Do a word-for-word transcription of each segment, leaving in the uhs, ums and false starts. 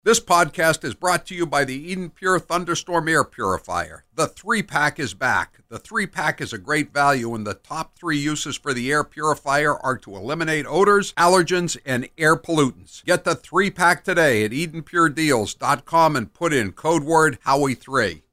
This podcast is brought to you by the Eden Pure Thunderstorm Air Purifier. The three-pack is back. The three-pack is a great value, and the top three uses for the air purifier are to eliminate odors, allergens, and air pollutants. Get the three-pack today at eden pure deals dot com and put in code word Howie three.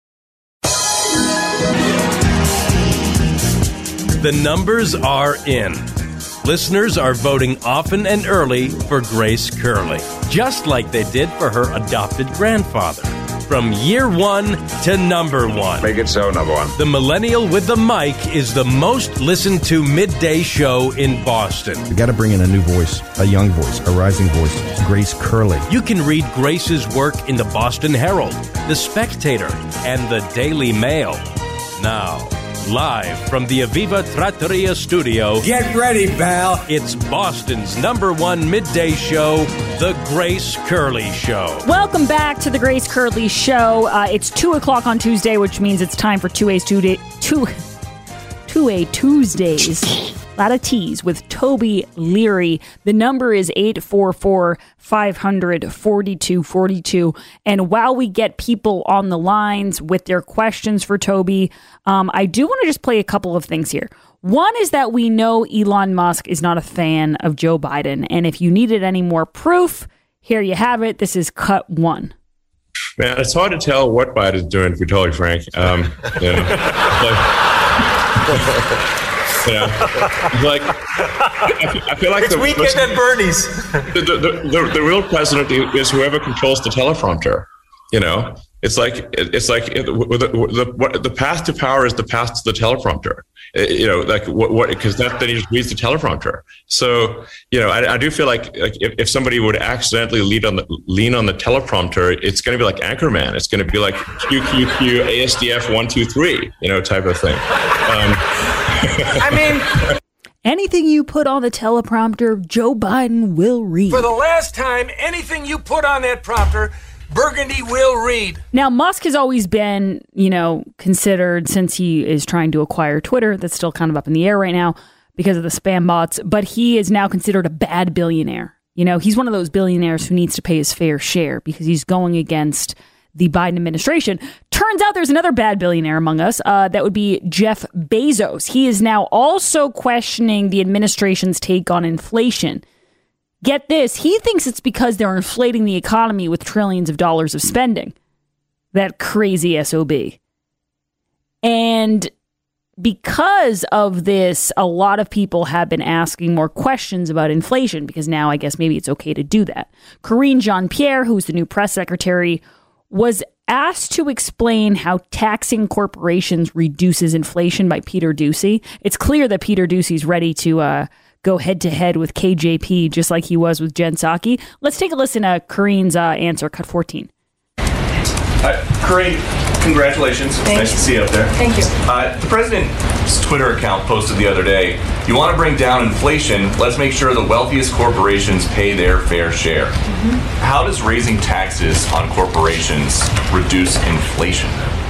The numbers are in. Listeners are voting often and early for Grace Curley, just like they did for her adopted grandfather. From year one to number one. Make it so, number one. The Millennial with the Mic is the most listened to midday show in Boston. We got to bring in a new voice, a young voice, a rising voice. It's Grace Curley. You can read Grace's work in the Boston Herald, The Spectator, and the Daily Mail. Now, live from the Aviva Trattoria studio. Get ready, pal. It's Boston's number one midday show, The Grace Curley Show. Welcome back to The Grace Curley Show. Uh, it's two o'clock on Tuesday, which means it's time for two A's two day, two, two A Tuesdays. A lot of T's with Toby Leary. The number is eight four four, five hundred, forty-two forty-two. And while we get people on the lines with their questions for Toby, um, I do want to just play a couple of things here. One is that we know Elon Musk is not a fan of Joe Biden. And if you needed any more proof, here you have it. This is cut one. Man, it's hard to tell what Biden's doing, to be totally frank. Um, you know, like, Yeah, like I, I feel like it's the weekend at Bernie's. The, the, the, the real president is whoever controls the teleprompter. You know, it's like it's like the, the, what, the path to power is the path to the teleprompter. You know, like what what because that then he just reads the teleprompter. So you know, I, I do feel like like if, if somebody would accidentally lead on the lean on the teleprompter, it's going to be like Anchorman. It's going to be like Q Q Q A S D F one two three, you know, type of thing. Um, I mean, anything you put on the teleprompter, Joe Biden will read. For the last time, anything you put on that prompter, Burgundy will read. Now, Musk has always been, you know, considered, since he is trying to acquire Twitter, that's still kind of up in the air right now because of the spam bots, but he is now considered a bad billionaire. You know, he's one of those billionaires who needs to pay his fair share because he's going against the Biden administration. Turns out there's another bad billionaire among us. Uh, that would be Jeff Bezos. He is now also questioning the administration's take on inflation. Get this, he thinks it's because they're inflating the economy with trillions of dollars of spending. That crazy S O B. And because of this, a lot of people have been asking more questions about inflation because now I guess maybe it's okay to do that. Karine Jean-Pierre, who's the new press secretary, was asked to explain how taxing corporations reduces inflation by Peter Doocy. It's clear that Peter Doocy's ready to uh, go head-to-head with K J P, just like he was with Jen Psaki. Let's take a listen to Karine's uh, answer, cut fourteen. Uh, Karine, congratulations. Thank nice you. to see you up there. Thank you. Uh, the president's Twitter account posted the other day, you want to bring down inflation, let's make sure the wealthiest corporations pay their fair share. Mm-hmm. How does raising taxes on corporations reduce inflation?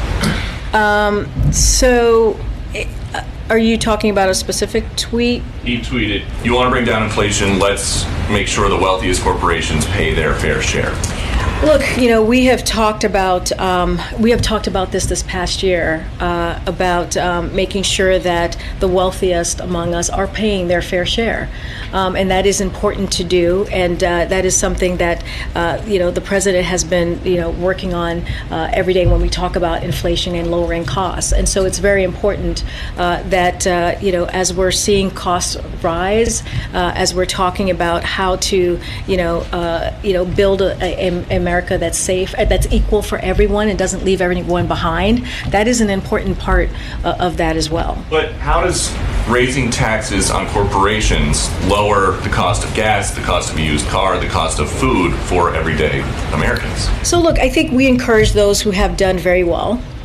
Um, so, uh, are you talking about a specific tweet? He tweeted, you want to bring down inflation, let's make sure the wealthiest corporations pay their fair share. Look, you know, we have talked about um, we have talked about this this past year uh, about um, making sure that the wealthiest among us are paying their fair share, um, and that is important to do. And uh, that is something that uh, you know the president has been you know working on uh, every day when we talk about inflation and lowering costs. And so it's very important uh, that uh, you know as we're seeing costs rise, uh, as we're talking about how to you know uh, you know build a, a, a America that's safe, that's equal for everyone and doesn't leave everyone behind. That is an important part uh, of that as well. But how does raising taxes on corporations lower the cost of gas, the cost of a used car, the cost of food for everyday Americans? So look, I think we encourage those who have done very well,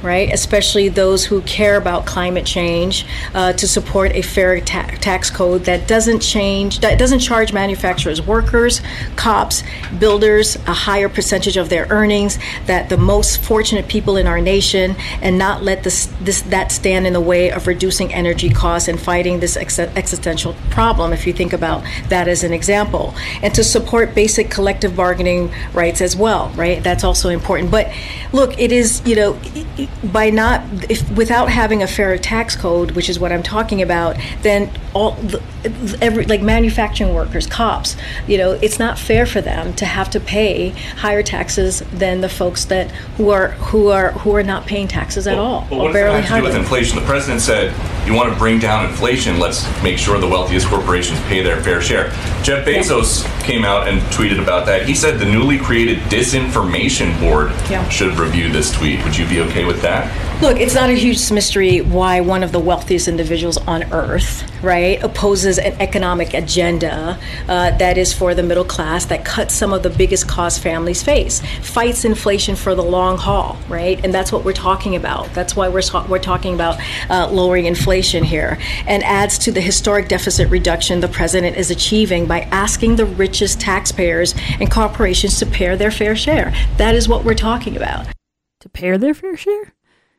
right? Especially those who care about climate change, uh, to support a fair ta- tax code that doesn't change, that doesn't charge manufacturers, workers, cops, builders a higher percentage of their earnings, that the most fortunate people in our nation, and not let this, this that stand in the way of reducing energy costs and fighting this ex- existential problem, if you think about that as an example. And to support basic collective bargaining rights as well, right? That's also important. But look, it is, you know, by not, if without having a fair tax code, which is what I'm talking about, then all the, every like manufacturing workers, cops, you know, it's not fair for them to have to pay higher taxes than the folks that who are who are who are not paying taxes at well, all. Well, what does that have to do with inflation? The president said, "You want to bring down inflation? Let's make sure the wealthiest corporations pay their fair share." Jeff Bezos yeah. came out and tweeted about that. He said the newly created Disinformation Board yeah. should review this tweet. Would you be okay with that? Look, it's not a huge mystery why one of the wealthiest individuals on earth, right, opposes an economic agenda uh, that is for the middle class, that cuts some of the biggest costs families face, fights inflation for the long haul, right? And that's what we're talking about. That's why we're we're talking about uh, lowering inflation here, and adds to the historic deficit reduction the president is achieving by asking the richest taxpayers and corporations to pay their fair share. That is what we're talking about. To pay their fair share?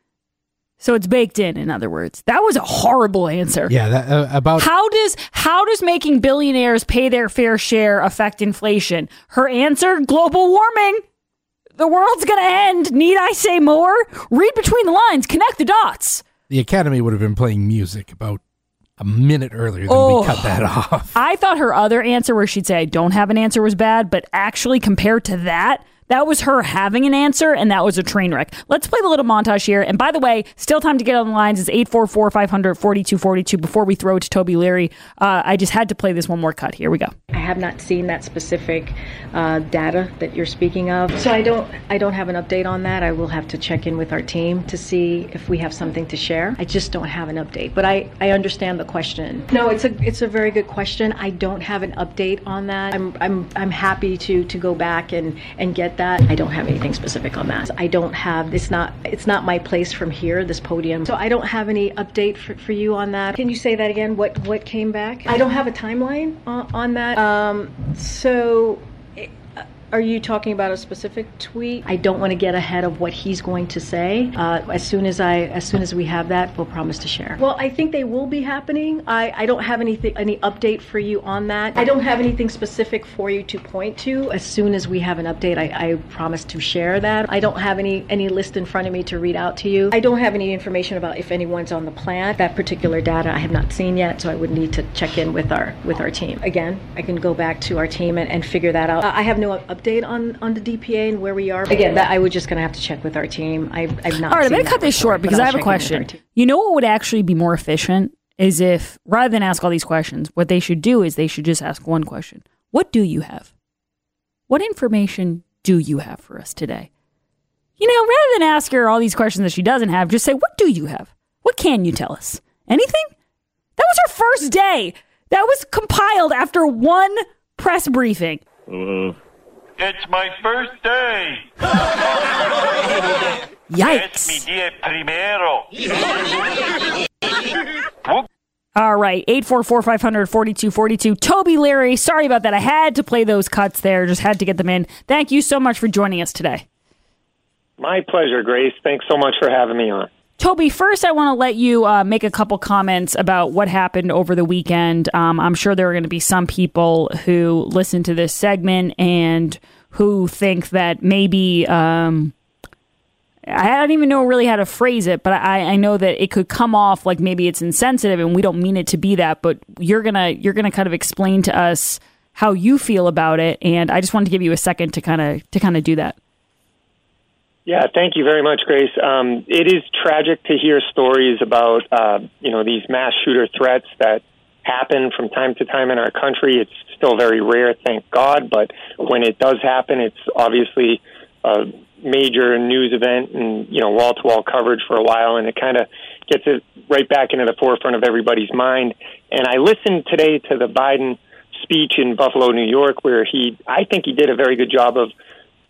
So it's baked in, in other words. That was a horrible answer. Yeah, that, uh, about how does how does making billionaires pay their fair share affect inflation? Her answer: global warming. The world's going to end. Need I say more? Read between the lines. Connect the dots. The Academy would have been playing music about a minute earlier than oh, we cut that off. I thought her other answer, where she'd say, "I don't have an answer," was bad, but actually compared to that, that was her having an answer, and that was a train wreck. Let's play the little montage here. And by the way, still time to get on the lines is eight four four, five hundred, forty-two forty-two. Before we throw it to Toby Leary, uh, I just had to play this one more cut. Here we go. I have not seen that specific uh, data that you're speaking of, so I don't I don't have an update on that. I will have to check in with our team to see if we have something to share. I just don't have an update, but I, I understand the question. No, it's a it's a very good question. I don't have an update on that. I'm I'm I'm happy to to go back and and get that. I don't have anything specific on that. I don't have, it's not it's not my place from here, this podium. So I don't have any update for, for you on that. Can you say that again? What what came back? I don't have a timeline on, on that. Um, so are you talking about a specific tweet? I don't want to get ahead of what he's going to say. Uh, as soon as I, as soon as we have that, we'll promise to share. Well, I think they will be happening. I, I don't have anything, any update for you on that. I don't have anything specific for you to point to. As soon as we have an update, I, I promise to share that. I don't have any, any list in front of me to read out to you. I don't have any information about if anyone's on the plant. That particular data I have not seen yet, so I would need to check in with our, with our team. Again, I can go back to our team and, and figure that out. Uh, I have no update on, on the D P A and where we are. Again, that I would just going to have to check with our team. I, I've not. All right, I'm going to cut this short because I have a question. You know what would actually be more efficient is if, rather than ask all these questions, what they should do is they should just ask one question. What do you have? What information do you have for us today? You know, rather than ask her all these questions that she doesn't have, just say, what do you have? What can you tell us? Anything? That was her first day. That was compiled after one press briefing. Uh, it's my first day. Yikes. Es mi día primero. All right, eight four four, five hundred, forty-two forty-two. Toby Leary, sorry about that. I had to play those cuts there, just had to get them in. Thank you so much for joining us today. My pleasure, Grace. Thanks so much for having me on. Toby, first I want to let you uh, make a couple comments about what happened over the weekend. Um, I'm sure there are going to be some people who listen to this segment and who think that maybe, um, I don't even know really how to phrase it, but I, I know that it could come off like maybe it's insensitive and we don't mean it to be that, but you're gonna you're gonna kind of explain to us how you feel about it, and I just wanted to give you a second to kind of to kind of do that. Yeah, thank you very much, Grace. Um, it is tragic to hear stories about, uh, you know, these mass shooter threats that happen from time to time in our country. It's still very rare, thank God, but when it does happen, it's obviously a major news event and, you know, wall-to-wall coverage for a while, and it kind of gets it right back into the forefront of everybody's mind. And I listened today to the Biden speech in Buffalo, New York, where he, I think he did a very good job of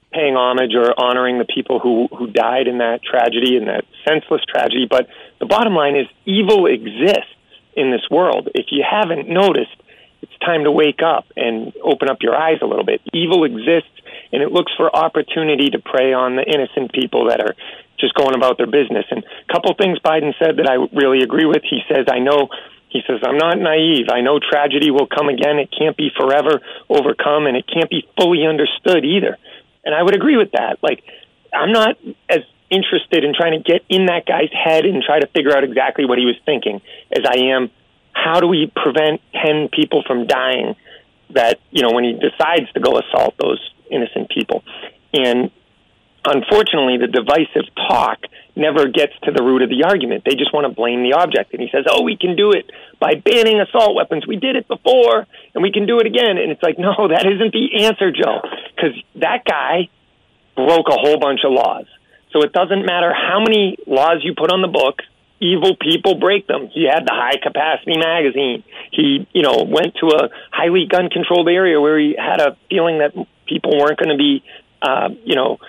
paying homage or honoring the people who, who died in that tragedy, in that senseless tragedy. But the bottom line is evil exists in this world. If you haven't noticed, it's time to wake up and open up your eyes a little bit. Evil exists, and it looks for opportunity to prey on the innocent people that are just going about their business. And a couple things Biden said that I really agree with. He says, I know, he says, I'm not naive. I know tragedy will come again. It can't be forever overcome, and it can't be fully understood either. And I would agree with that. Like, I'm not as interested in trying to get in that guy's head and try to figure out exactly what he was thinking as I am, how do we prevent ten people from dying that, you know, when he decides to go assault those innocent people. And unfortunately, the divisive talk never gets to the root of the argument. They just want to blame the object. And he says, oh, we can do it by banning assault weapons. We did it before, and we can do it again. And it's like, no, that isn't the answer, Joe, because that guy broke a whole bunch of laws. So it doesn't matter how many laws you put on the book, evil people break them. He had the high-capacity magazine. He, you know, went to a highly gun-controlled area where he had a feeling that people weren't going to be, uh, you know,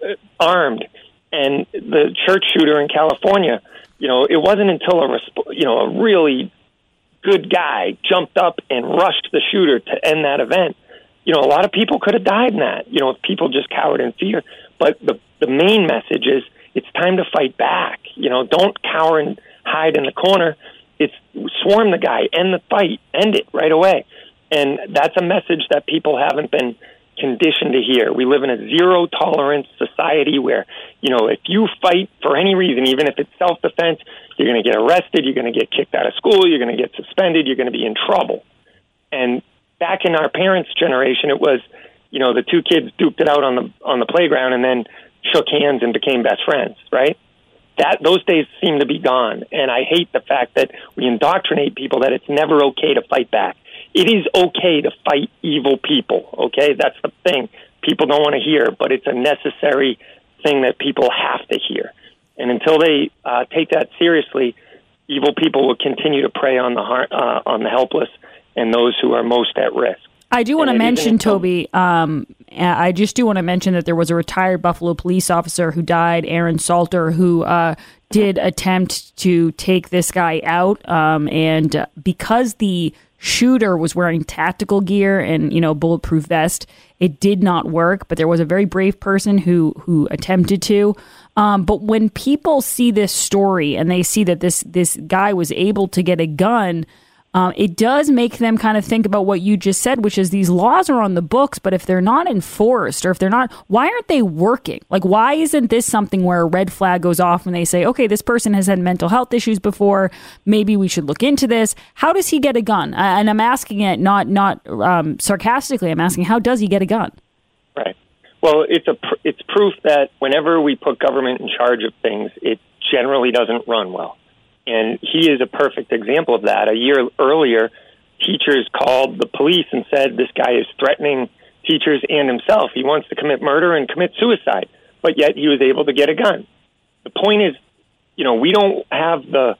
armed. And the church shooter in California, you know, it wasn't until a, resp- you know, a really good guy jumped up and rushed the shooter to end that event. You know, a lot of people could have died in that, you know, if people just cowered in fear. But the the main message is it's time to fight back. You know, don't cower and hide in the corner. It's swarm the guy, end the fight, end it right away. And that's a message that people haven't been conditioned to hear. We live in a zero tolerance society where, you know, if you fight for any reason, even if it's self-defense, you're going to get arrested, you're going to get kicked out of school, you're going to get suspended, you're going to be in trouble. And back in our parents' generation, it was, you know, the two kids duked it out on the on the playground and then shook hands and became best friends, right? That those days seem to be gone. And I hate the fact that we indoctrinate people that it's never okay to fight back. It is okay to fight evil people, okay? That's the thing people don't want to hear, but it's a necessary thing that people have to hear. And until they uh, take that seriously, evil people will continue to prey on the har- uh, on the helpless and those who are most at risk. I do want to mention, Toby, um, I just do want to mention that there was a retired Buffalo police officer who died, Aaron Salter, who uh, did attempt to take this guy out. Um, and uh, because the shooter was wearing tactical gear and, you know, bulletproof vest, it did not work. But there was a very brave person who who attempted to. Um, but when people see this story and they see that this this guy was able to get a gun, Um, it does make them kind of think about what you just said, which is these laws are on the books, but if they're not enforced or if they're not, why aren't they working? Like, why isn't this something where a red flag goes off and they say, okay, this person has had mental health issues before, maybe we should look into this? How does he get a gun? Uh, and I'm asking it not not um, sarcastically. I'm asking, how does he get a gun? Right. Well, it's a pr- it's proof that whenever we put government in charge of things, it generally doesn't run well. And he is a perfect example of that. A year earlier, teachers called the police and said, this guy is threatening teachers and himself. He wants to commit murder and commit suicide, but yet he was able to get a gun. The point is, you know, we don't have the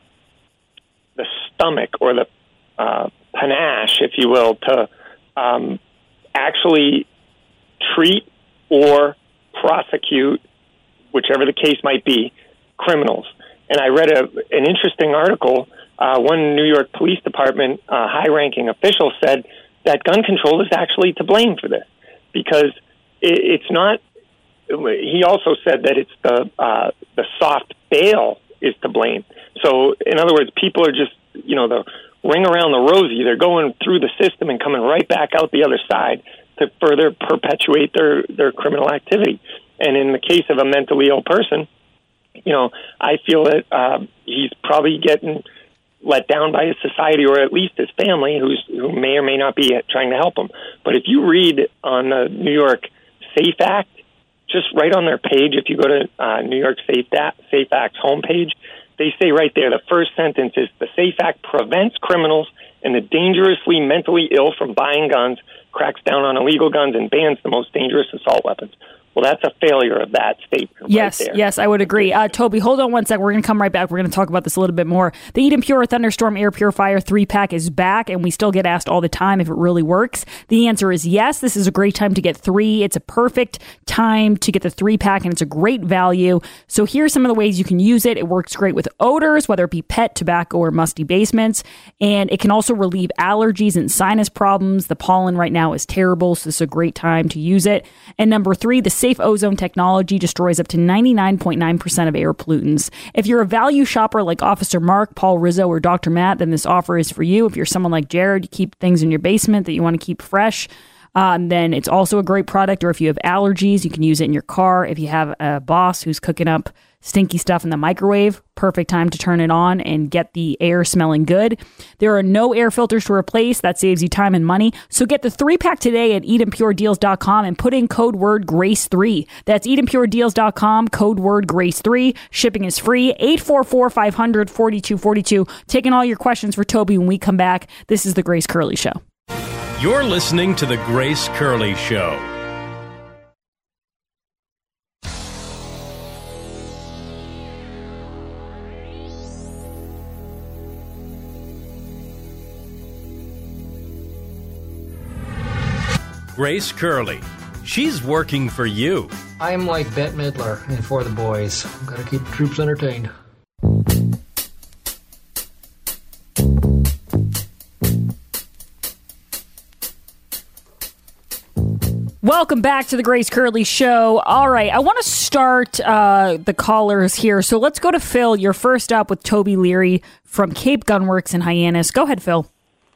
the stomach or the uh, panache, if you will, to um, actually treat or prosecute, whichever the case might be, criminals. And I read a, an interesting article. Uh, one New York Police Department uh, high-ranking official said that gun control is actually to blame for this because it, it's not. He also said that it's the uh, the soft bail is to blame. So, in other words, people are just, you know, the ring around the rosy. They're going through the system and coming right back out the other side to further perpetuate their, their criminal activity. And in the case of a mentally ill person, you know, I feel that uh, he's probably getting let down by his society or at least his family who's, who may or may not be trying to help him. But if you read on the New York SAFE Act, just right on their page, if you go to uh, New York SAFE, SAFE Act's homepage, they say right there, the first sentence is, the SAFE Act prevents criminals and the dangerously mentally ill from buying guns, cracks down on illegal guns, and bans the most dangerous assault weapons. Well, that's a failure of that statement. Yes, right there. yes, I would agree. Uh, Toby, hold on one sec. We're going to come right back. We're going to talk about this a little bit more. The Eden Pure Thunderstorm Air Purifier three-pack is back, and we still get asked all the time if it really works. The answer is yes. This is a great time to get three. It's a perfect time to get the three-pack, and it's a great value. So here's some of the ways you can use it. It works great with odors, whether it be pet, tobacco, or musty basements, and it can also relieve allergies and sinus problems. The pollen right now is terrible, so this is a great time to use it. And number three, the Safe Ozone technology destroys up to ninety-nine point nine percent of air pollutants. If you're a value shopper like Officer Mark, Paul Rizzo, or Doctor Matt, then this offer is for you. If you're someone like Jared, you keep things in your basement that you want to keep fresh, um, then it's also a great product. Or if you have allergies, you can use it in your car. If you have a boss who's cooking up stinky stuff in the microwave, perfect time to turn it on and get the air smelling good. There are no air filters to replace. That saves you time and money. So get the three-pack today at eden pure deals dot com and put in code word grace three. That's eden pure deals dot com, code word grace three. Shipping is free. eight four four, five hundred, forty-two forty-two. Taking all your questions for Toby when we come back. This is The Grace Curley Show. You're listening to The Grace Curley Show. Grace Curley. She's working for you. I'm like Bette Midler in For the Boys. Gotta keep the troops entertained. Welcome back to the Grace Curley Show. All right, I want to start uh, the callers here. So let's go to Phil. You're first up with Toby Leary from Cape Gunworks in Hyannis. Go ahead, Phil.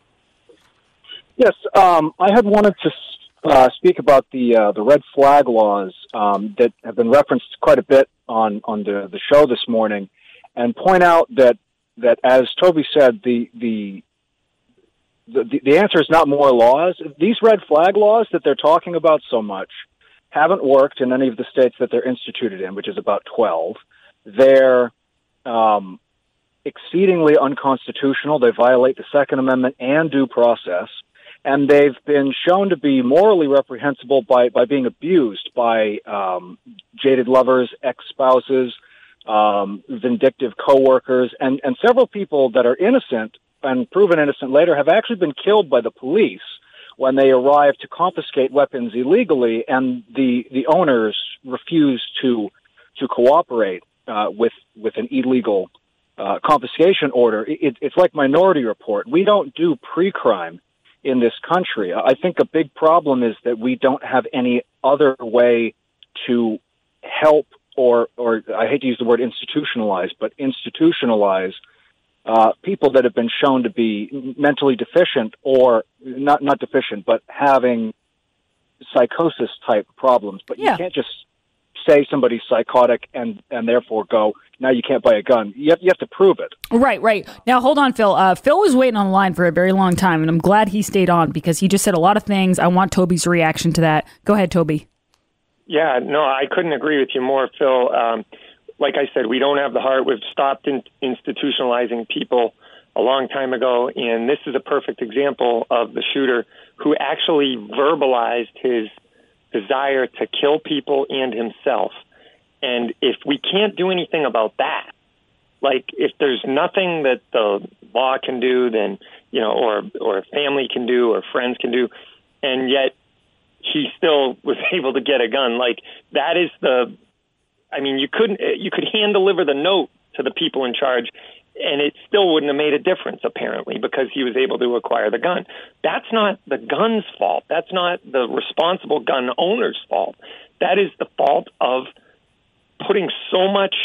Yes, um, I had wanted to uh, speak about the uh, the red flag laws um, that have been referenced quite a bit on, on the, the show this morning, and point out that, that as Toby said, the the, the the answer is not more laws. These red flag laws that they're talking about so much haven't worked in any of the states that they're instituted in, which is about twelve. They're um, exceedingly unconstitutional. They violate the Second Amendment and due process. And they've been shown to be morally reprehensible by, by being abused by um, jaded lovers, ex-spouses, um, vindictive coworkers, and, and several people that are innocent and proven innocent later have actually been killed by the police when they arrive to confiscate weapons illegally, and the, the owners refuse to to cooperate uh, with with an illegal uh, confiscation order. It, it's like Minority Report. We don't do pre-crime in this country. I think a big problem is that we don't have any other way to help or, or I hate to use the word institutionalize, but institutionalize uh, people that have been shown to be mentally deficient or not, not deficient, but having psychosis type problems. But yeah. You can't just say somebody's psychotic and, and therefore go, now you can't buy a gun. You have, you have to prove it. Right, right. Now, hold on, Phil. Uh, Phil was waiting on the line for a very long time, and I'm glad he stayed on because he just said a lot of things. I want Toby's reaction to that. Go ahead, Toby. Yeah, no, I couldn't agree with you more, Phil. Um, like I said, we don't have the heart. We've stopped in, institutionalizing people a long time ago, and this is a perfect example of the shooter who actually verbalized his desire to kill people and himself. And if we can't do anything about that, like if there's nothing that the law can do, then, you know, or, or a family can do or friends can do, and yet he still was able to get a gun, like that is the, I mean, you couldn't, you could hand deliver the note to the people in charge and it still wouldn't have made a difference, apparently, because he was able to acquire the gun. That's not the gun's fault. That's not the responsible gun owner's fault. That is the fault of putting so much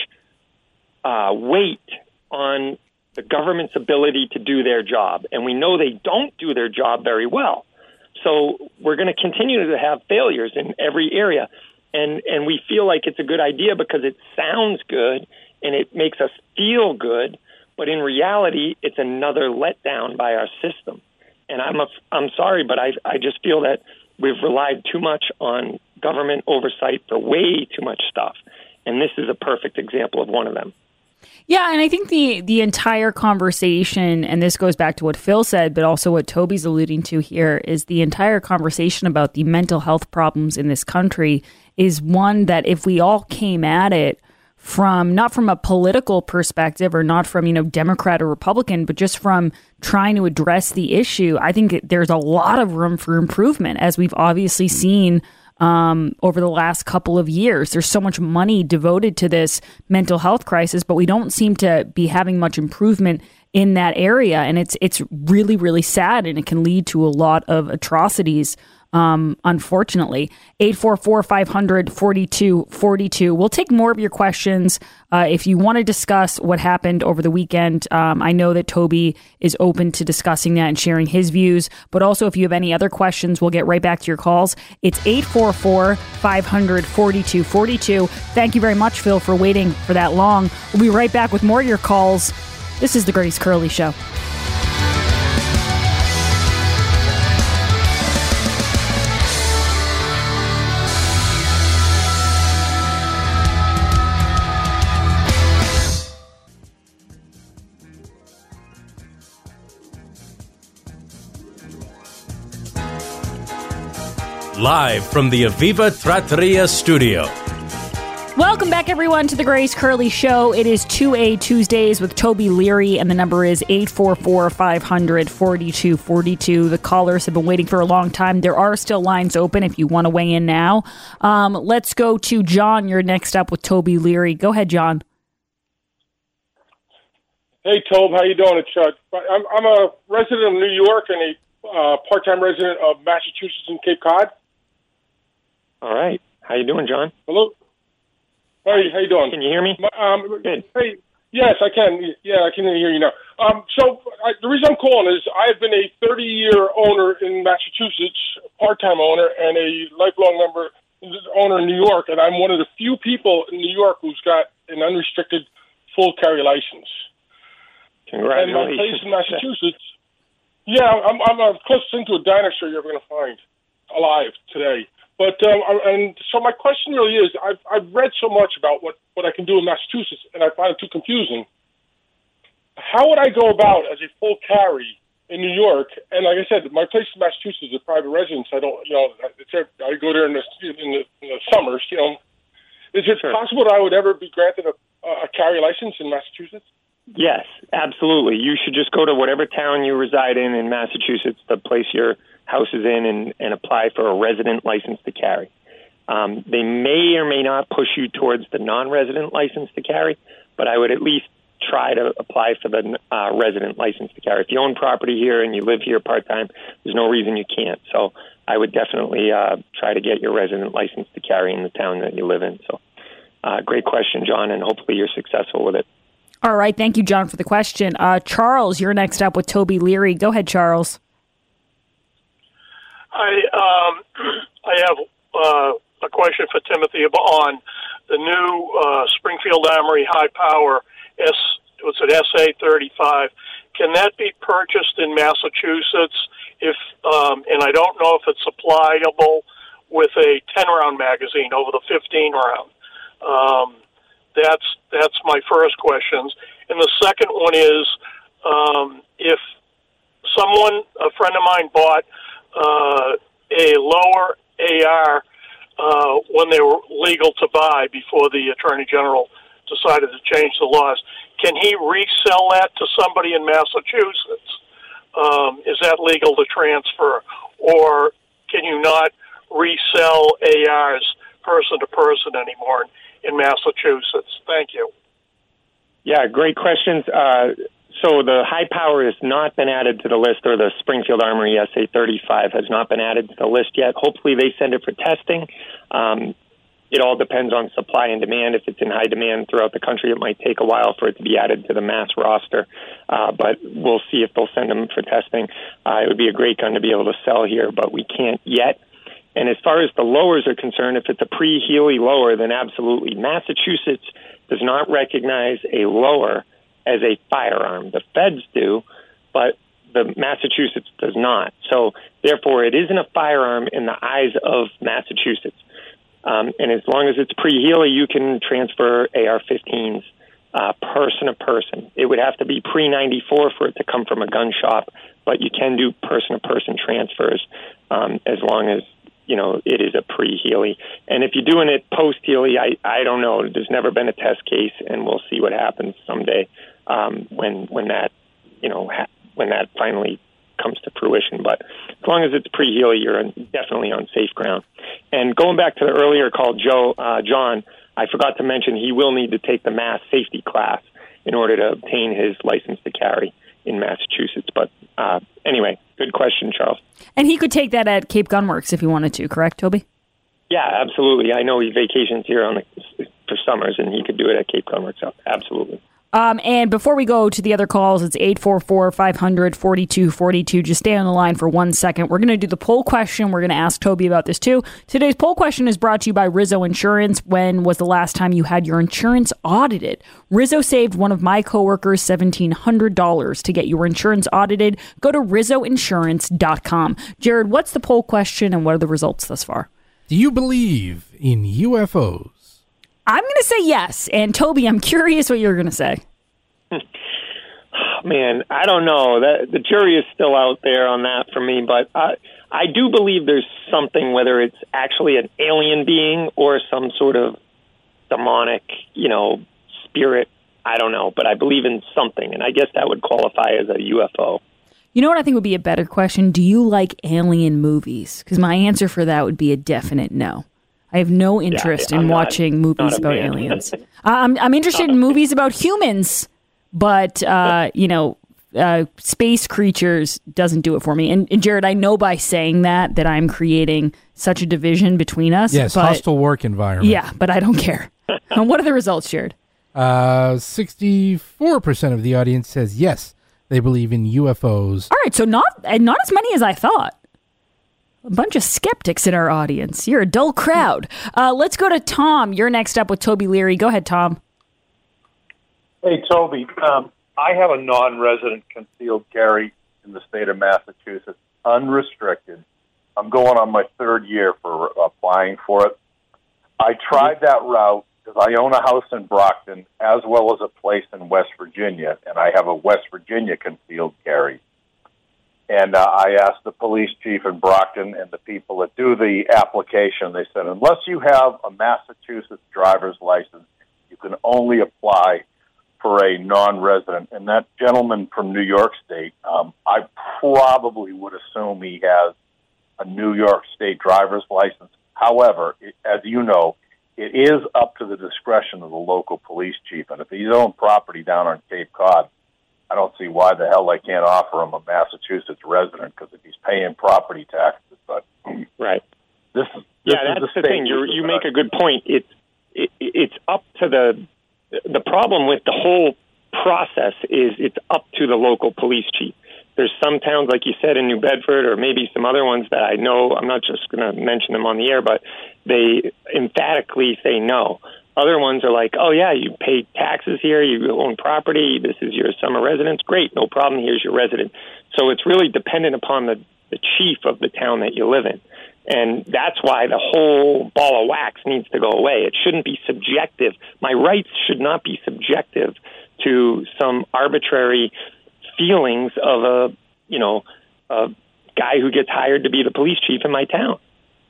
uh, weight on the government's ability to do their job. And we know they don't do their job very well. So we're going to continue to have failures in every area. And, and we feel like it's a good idea because it sounds good and it makes us feel good. But in reality, it's another letdown by our system. And I'm a, I'm sorry, but I, I just feel that we've relied too much on government oversight for way too much stuff. And this is a perfect example of one of them. Yeah, and I think the the entire conversation, and this goes back to what Phil said, but also what Toby's alluding to here, is the entire conversation about the mental health problems in this country is one that if we all came at it from, not from a political perspective or not from, you know, Democrat or Republican, but just from trying to address the issue, I think there's a lot of room for improvement, as we've obviously seen Um, over the last couple of years. There's so much money devoted to this mental health crisis, but we don't seem to be having much improvement in that area. And it's it's really, really sad, and it can lead to a lot of atrocities, um, unfortunately. eight four four, five hundred, forty-two forty-two. We'll take more of your questions uh, if you want to discuss what happened over the weekend. Um, I know that Toby is open to discussing that and sharing his views, but also if you have any other questions, we'll get right back to your calls. It's eight four four, five hundred, forty-two forty-two. Thank you very much, Phil, for waiting for that long. We'll be right back with more of your calls. This is The Grace Curley Show. Live from the Aviva Trattoria studio. Welcome back, everyone, to the Grace Curley Show. It is two A Tuesdays with Toby Leary, and the number is eight four four, five hundred, forty-two forty-two. The callers have been waiting for a long time. There are still lines open if you want to weigh in now. Um, let's go to John. You're next up with Toby Leary. Go ahead, John. Hey, Tobe. How you doing? It's Chuck. I'm, I'm a resident of New York and a uh, part-time resident of Massachusetts and Cape Cod. All right. How you doing, John? Hello. Hey, how you doing? Can you hear me? Um, Good. Hey, yes, I can. Yeah, I can hear you now. Um, so I, the reason I'm calling is I have been a thirty-year owner in Massachusetts, part-time owner, and a lifelong member owner in New York, and I'm one of the few people in New York who's got an unrestricted full carry license. Congratulations. And my place in Massachusetts, yeah, I'm, I'm a closest thing to a dinosaur you're ever going to find alive today. But um, and so my question really is, I've I've read so much about what, what I can do in Massachusetts, and I find it too confusing. How would I go about as a full carry in New York? And like I said, my place in Massachusetts is a private residence. I don't, you know, it's, I go there in the in the, in the summers. You know, is it sure. possible that I would ever be granted a, a carry license in Massachusetts? Yes, absolutely. You should just go to whatever town you reside in in Massachusetts, the place you're house is in, and, and apply for a resident license to carry. Um, they may or may not push you towards the non-resident license to carry, but I would at least try to apply for the uh, resident license to carry. If you own property here and you live here part-time, there's no reason you can't. So I would definitely uh, try to get your resident license to carry in the town that you live in. So uh, great question, John, and hopefully you're successful with it. All right. Thank you, John, for the question. Uh, Charles, you're next up with Toby Leary. Go ahead, Charles. I um, I have uh, a question for Timothy on the new uh, Springfield Armory high power S. Was it S A thirty-five? Can that be purchased in Massachusetts? If um, and I don't know if it's supplyable with a ten round magazine over the fifteen round. Um, that's that's my first question. And the second one is um, if someone, a friend of mine, bought Uh, a lower A R uh, when they were legal to buy before the Attorney General decided to change the laws. Can he resell that to somebody in Massachusetts? Um, is that legal to transfer? Or can you not resell A Rs person to person anymore in Massachusetts? Thank you. Yeah, great questions. Uh, So the high power has not been added to the list, or the Springfield Armory S A thirty-five has not been added to the list yet. Hopefully they send it for testing. Um, it all depends on supply and demand. If it's in high demand throughout the country, it might take a while for it to be added to the mass roster. Uh, but we'll see if they'll send them for testing. Uh, it would be a great gun to be able to sell here, but we can't yet. And as far as the lowers are concerned, if it's a pre-Healy lower, then absolutely. Massachusetts does not recognize a lower as a firearm. The feds do, but the Massachusetts does not. So therefore, it isn't a firearm in the eyes of Massachusetts. Um, and as long as it's pre-Healy, you can transfer A R fifteens uh, person to person. It would have to be pre ninety-four for it to come from a gun shop, but you can do person to person transfers um, as long as, you know, it is a pre-Healy. And if you're doing it post-Healy, I, I don't know. There's never been a test case, and we'll see what happens someday um, when when that, you know, ha- when that finally comes to fruition. But as long as it's pre-Healy, you're on, definitely on safe ground. And going back to the earlier call, Joe, uh, John, I forgot to mention he will need to take the mass safety class in order to obtain his license to carry in Massachusetts. But uh, anyway, good question, Charles. And he could take that at Cape Gunworks if he wanted to, correct, Toby? Yeah, absolutely. I know he vacations here on the, for summers, and he could do it at Cape Gunworks. Absolutely. Um, and before we go to the other calls, it's eight four four, five hundred, forty-two forty-two. Just stay on the line for one second. We're going to do the poll question. We're going to ask Toby about this too. Today's poll question is brought to you by Rizzo Insurance. When was the last time you had your insurance audited? Rizzo saved one of my coworkers seventeen hundred dollars to get your insurance audited. Go to rizzo insurance dot com. Jared, what's the poll question and what are the results thus far? Do you believe in U F Os? I'm going to say yes. And Toby, I'm curious what you're going to say. Man, I don't know. That, the jury is still out there on that for me, but I, I do believe there's something, whether it's actually an alien being or some sort of demonic, you know, spirit. I don't know, but I believe in something, and I guess that would qualify as a U F O. You know what I think would be a better question? Do you like alien movies? Because my answer for that would be a definite no. I have no interest yeah, in not, watching movies about man. aliens. I'm I'm interested in movies about humans, but uh, you know, uh, space creatures doesn't do it for me. And, and Jared, I know by saying that that I'm creating such a division between us. Yes, but, hostile work environment. Yeah, but I don't care. And what are the results, Jared? Uh, sixty-four percent of the audience says yes, they believe in U F Os. All right, so not not as many as I thought. A bunch of skeptics in our audience. You're a dull crowd. Uh, let's go to Tom. You're next up with Toby Leary. Go ahead, Tom. Hey, Toby. Um, I have a non-resident concealed carry in the state of Massachusetts, unrestricted. I'm going on my third year for applying for it. I tried that route because I own a house in Brockton as well as a place in West Virginia, and I have a West Virginia concealed carry. And uh, I asked the police chief in Brockton and the people that do the application, they said, unless you have a Massachusetts driver's license, you can only apply for a non-resident. And that gentleman from New York State, um, I probably would assume he has a New York State driver's license. However, it, as you know, it is up to the discretion of the local police chief. And if he's owned property down on Cape Cod, I don't see why the hell they can't offer him a Massachusetts resident, because if he's paying property taxes. But right, this is this yeah, is that's the, the thing. You you make a good point. It's it, it's up to the the problem with the whole process is it's up to the local police chief. There's some towns, like you said, in New Bedford, or maybe some other ones that I know. I'm not just going to mention them on the air, but they emphatically say no. Other ones are like, oh, yeah, you pay taxes here, you own property, this is your summer residence, great, no problem, here's your residence. So it's really dependent upon the, the chief of the town that you live in. And that's why the whole ball of wax needs to go away. It shouldn't be subjective. My rights should not be subjective to some arbitrary feelings of a, you know, a guy who gets hired to be the police chief in my town.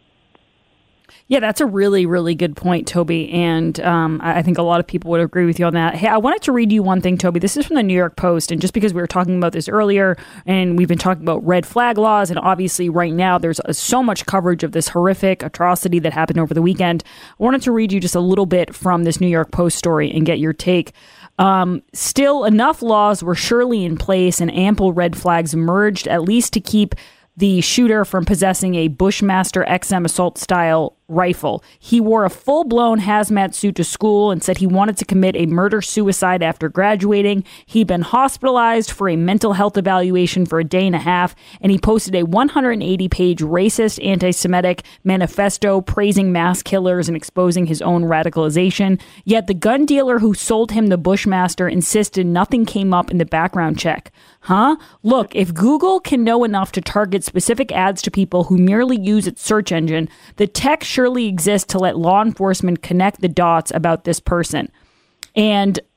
Yeah, that's a really, really good point, Toby. And um, I think a lot of people would agree with you on that. Hey, I wanted to read you one thing, Toby. This is from the New York Post. And just because we were talking about this earlier and we've been talking about red flag laws, and obviously right now there's uh, so much coverage of this horrific atrocity that happened over the weekend, I wanted to read you just a little bit from this New York Post story and get your take. Um, still, enough laws were surely in place and ample red flags emerged, at least to keep the shooter from possessing a Bushmaster X M assault-style rifle. He wore a full-blown hazmat suit to school and said he wanted to commit a murder-suicide after graduating. He'd been hospitalized for a mental health evaluation for a day and a half, and he posted a one hundred eighty page racist, anti-Semitic manifesto praising mass killers and exposing his own radicalization. Yet the gun dealer who sold him the Bushmaster insisted nothing came up in the background check. Huh? Look, if Google can know enough to target specific ads to people who merely use its search engine, the tech surely exists to let law enforcement connect the dots about this person. And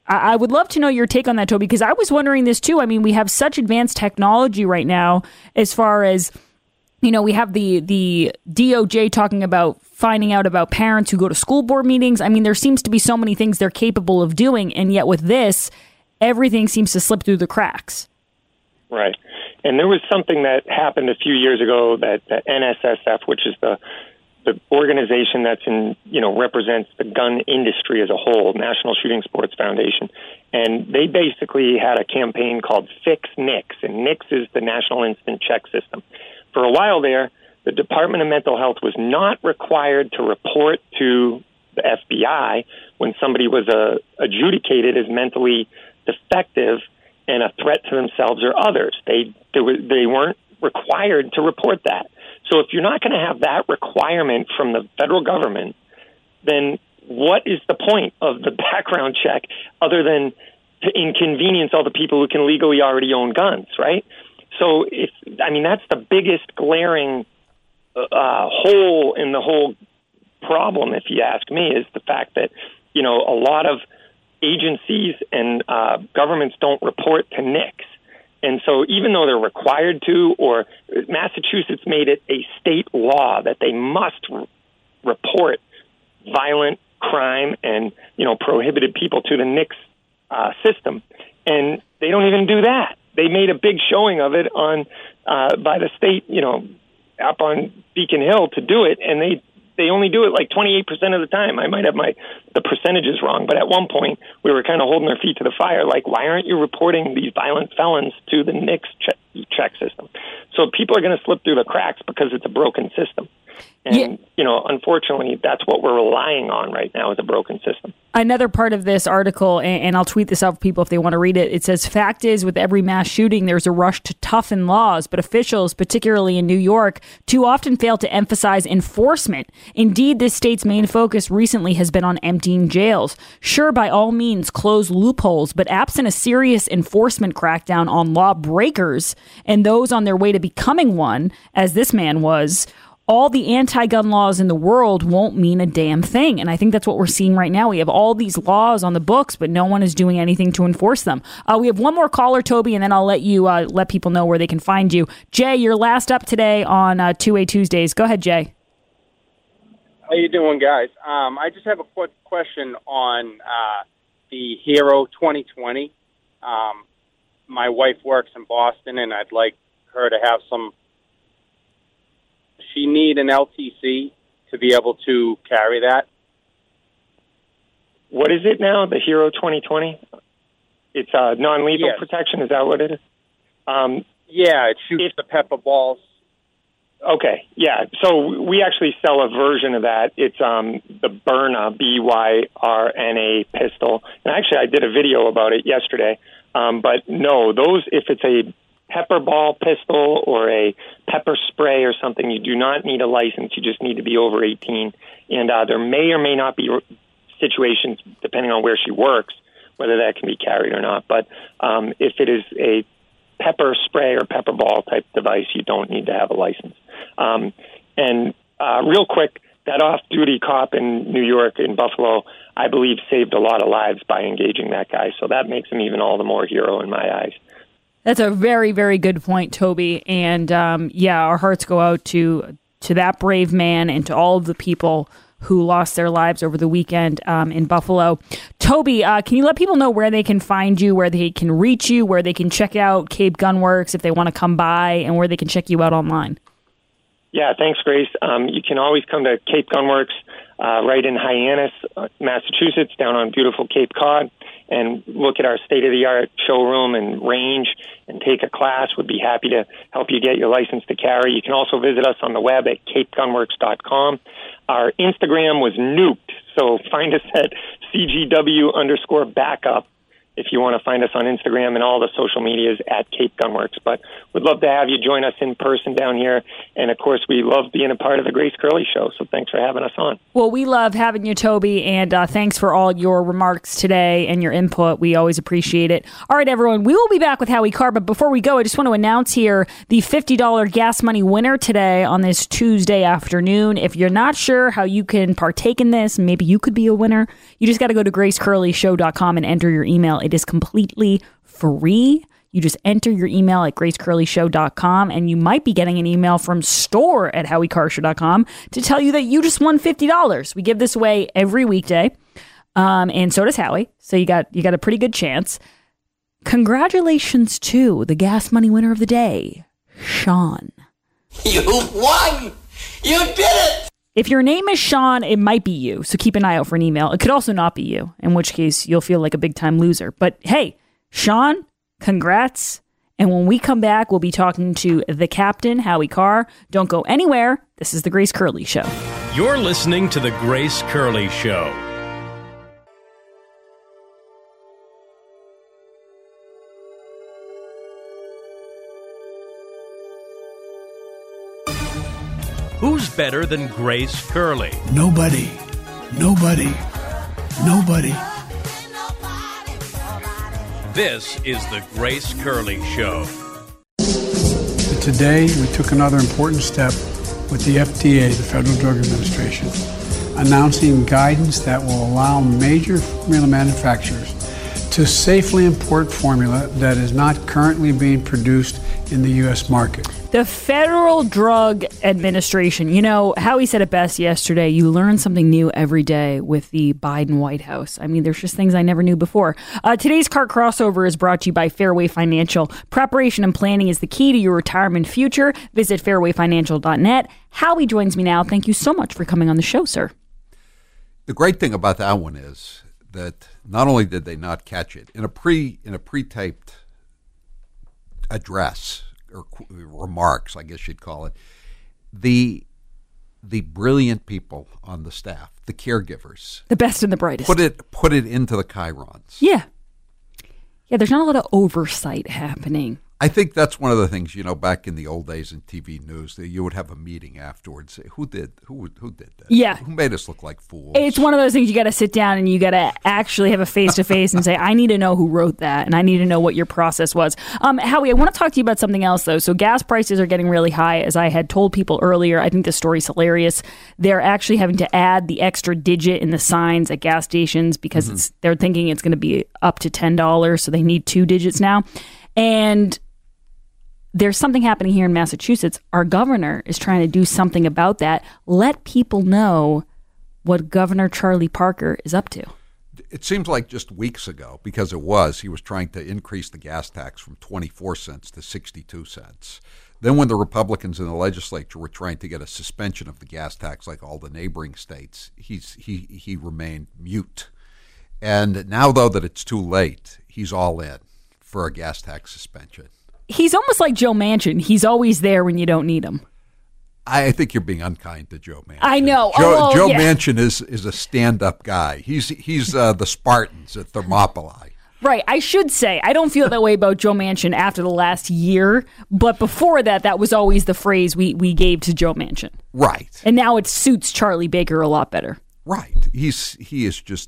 I, I would love to know your take on that, Toby, because I was wondering this too. I mean, we have such advanced technology right now as far as, you know, we have the the D O J talking about finding out about parents who go to school board meetings. I mean, there seems to be so many things they're capable of doing, and yet with this, everything seems to slip through the cracks. Right. And there was something that happened a few years ago that the N S S F, which is the the organization that's in, you know, represents the gun industry as a whole, National Shooting Sports Foundation, and they basically had a campaign called Fix NICS, and NICS is the National Instant Check System. For a while there, the Department of Mental Health was not required to report to the F B I when somebody was uh, adjudicated as mentally defective and a threat to themselves or others. They they, were, they weren't required to report that. So if you're not going to have that requirement from the federal government, then what is the point of the background check other than to inconvenience all the people who can legally already own guns, right? So if I mean that's the biggest glaring uh, hole in the whole problem, if you ask me, is the fact that, you know, a lot of agencies and uh, governments don't report to NICS. And so even though they're required to, or Massachusetts made it a state law that they must re- report violent crime and, you know, prohibited people to the NICS uh, system. And they don't even do that. They made a big showing of it on uh, by the state, you know, up on Beacon Hill to do it, and they they only do it like twenty-eight percent of the time. I might have my the percentages wrong, but at one point we were kind of holding our feet to the fire. Like, why aren't you reporting these violent felons to the NICS check, check system? So people are going to slip through the cracks because it's a broken system. And, yeah. you know, unfortunately, that's what we're relying on right now is a broken system. Another part of this article, and I'll tweet this out for people if they want to read it, it says, fact is, with every mass shooting, there's a rush to toughen laws, but officials, particularly in New York, too often fail to emphasize enforcement. Indeed, this state's main focus recently has been on emptying jails. Sure, by all means, close loopholes, but absent a serious enforcement crackdown on lawbreakers and those on their way to becoming one, as this man was, all the anti-gun laws in the world won't mean a damn thing. And I think that's what we're seeing right now. We have all these laws on the books, but no one is doing anything to enforce them. Uh, we have one more caller, Toby, and then I'll let you uh, let people know where they can find you. Jay, you're last up today on uh, two-Way Tuesdays. Go ahead, Jay. How you doing, guys? Um, I just have a quick question on uh, the Hero twenty twenty. Um, my wife works in Boston, and I'd like her to have some... She need an L T C to be able to carry that. What is it now? The Hero twenty twenty? It's uh, non-lethal yes. protection. Is that what it is? Um, yeah, it shoots it, the pepper balls. Okay, yeah. So we actually sell a version of that. It's um, the Byrna, B Y R N A pistol. And actually, I did a video about it yesterday. Um, but no, those, if it's a pepper ball pistol or a pepper spray or something, you do not need a license. You just need to be over eighteen. And uh, there may or may not be situations, depending on where she works, whether that can be carried or not. But um, if it is a pepper spray or pepper ball type device, you don't need to have a license. Um, and uh, real quick, that off-duty cop in New York, in Buffalo, I believe saved a lot of lives by engaging that guy. So that makes him even all the more hero in my eyes. That's a very, very good point, Toby. And um, yeah, our hearts go out to to that brave man and to all of the people who lost their lives over the weekend um, in Buffalo. Toby, uh, can you let people know where they can find you, where they can reach you, where they can check out Cape Gunworks if they want to come by, and where they can check you out online? Yeah, thanks, Grace. Um, you can always come to Cape Gunworks uh, right in Hyannis, uh, Massachusetts, down on beautiful Cape Cod, and look at our state-of-the-art showroom and range and take a class. We'd be happy to help you get your license to carry. You can also visit us on the web at cape gunworks dot com. Our Instagram was nuked, so find us at C G W underscore backup if you want to find us on Instagram and all the social medias at Cape Gunworks. But we'd love to have you join us in person down here. And, of course, we love being a part of the Grace Curley Show, so thanks for having us on. Well, we love having you, Toby, and uh, thanks for all your remarks today and your input. We always appreciate it. All right, everyone, we will be back with Howie Carr, but before we go, I just want to announce here the fifty dollars gas money winner today on this Tuesday afternoon. If you're not sure how you can partake in this, maybe you could be a winner, you just got to go to grace curley show dot com and enter your email. It is completely free. You just enter your email at grace curley show dot com, and you might be getting an email from store at howie carr show dot com to tell you that you just won fifty dollars. We give this away every weekday, um, and so does Howie. So you got you got a pretty good chance. Congratulations to the gas money winner of the day, Sean. You won! You did it! If your name is Sean, it might be you, so keep an eye out for an email. It could also not be you, in which case you'll feel like a big-time loser. But hey, Sean, congrats. And when we come back, we'll be talking to the captain, Howie Carr. Don't go anywhere. This is The Grace Curley Show. You're listening to The Grace Curley Show. Who's better than Grace Curley? Nobody. Nobody. Nobody. This is The Grace Curley Show. Today, we took another important step with the F D A, the Federal Drug Administration, announcing guidance that will allow major formula manufacturers to safely import formula that is not currently being produced in the U S market. The Federal Drug Administration. You know, Howie said it best yesterday. You learn something new every day with the Biden White House. I mean, there's just things I never knew before. Uh, today's Car Crossover is brought to you by Fairway Financial. Preparation and planning is the key to your retirement future. Visit fairway financial dot net. Howie joins me now. Thank you so much for coming on the show, sir. The great thing about that one is that not only did they not catch it, in a pre in a pre-taped address, or remarks, I guess you'd call it, the the brilliant people on the staff, the caregivers, the best and the brightest, put it put it into the chyrons. Yeah, yeah. There's not a lot of oversight happening. I think that's one of the things, you know, back in the old days in T V news, that you would have a meeting afterwards. Say, who did who who did that? Yeah, who made us look like fools? It's one of those things you got to sit down and you got to actually have a face to face and say, I need to know who wrote that, and I need to know what your process was. Um, Howie, I want to talk to you about something else though. So gas prices are getting really high, as I had told people earlier. I think the story's hilarious. They're actually having to add the extra digit in the signs at gas stations because mm-hmm. it's they're thinking it's going to be up to ten dollars, so they need two digits now, and there's something happening here in Massachusetts. Our governor is trying to do something about that. Let people know what Governor Charlie Parker is up to. It seems like just weeks ago, because it was, he was trying to increase the gas tax from twenty-four cents to sixty-two cents. Then when the Republicans in the legislature were trying to get a suspension of the gas tax like all the neighboring states, he's he he remained mute. And now, though, that it's too late, he's all in for a gas tax suspension. He's almost like Joe Manchin. He's always there when you don't need him. I think you're being unkind to Joe Manchin. I know. Joe, oh, Joe yeah. Manchin is, is a stand-up guy. He's he's uh, the Spartans at Thermopylae. Right. I should say, I don't feel that way about Joe Manchin after the last year, but before that, that was always the phrase we, we gave to Joe Manchin. Right. And now it suits Charlie Baker a lot better. Right. He's He is just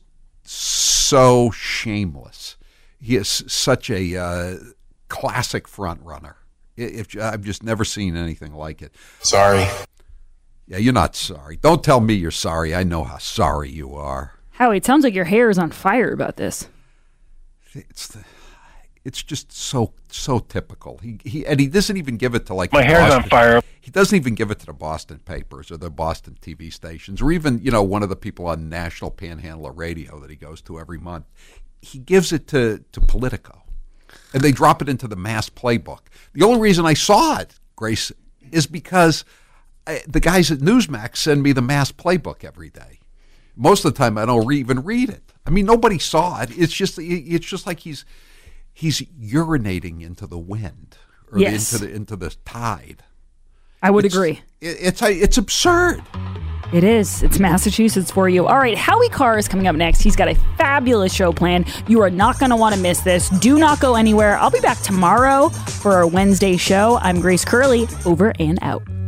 so shameless. He is such a... Uh, classic front runner. If I've just never seen anything like it. Sorry. Yeah, you're not sorry. Don't tell me you're sorry. I know how sorry you are. Howie, it sounds like your hair is on fire about this. It's the, it's just so so typical. He he and he doesn't even give it to like my hair's Boston, on fire. He doesn't even give it to the Boston papers or the Boston T V stations or even, you know, one of the people on National Panhandler Radio that he goes to every month. He gives it to to Politico. And they drop it into the Mass Playbook. The only reason I saw it, Grace, is because I, the guys at Newsmax send me the Mass Playbook every day. Most of the time, I don't re- even read it. I mean, nobody saw it. It's just it's just like he's he's urinating into the wind or yes. into the into the tide. I would it's, agree. It, it's it's absurd. It is. It's Massachusetts for you. All right, Howie Carr is coming up next. He's got a fabulous show planned. You are not going to want to miss this. Do not go anywhere. I'll be back tomorrow for our Wednesday show. I'm Grace Curley. Over and out.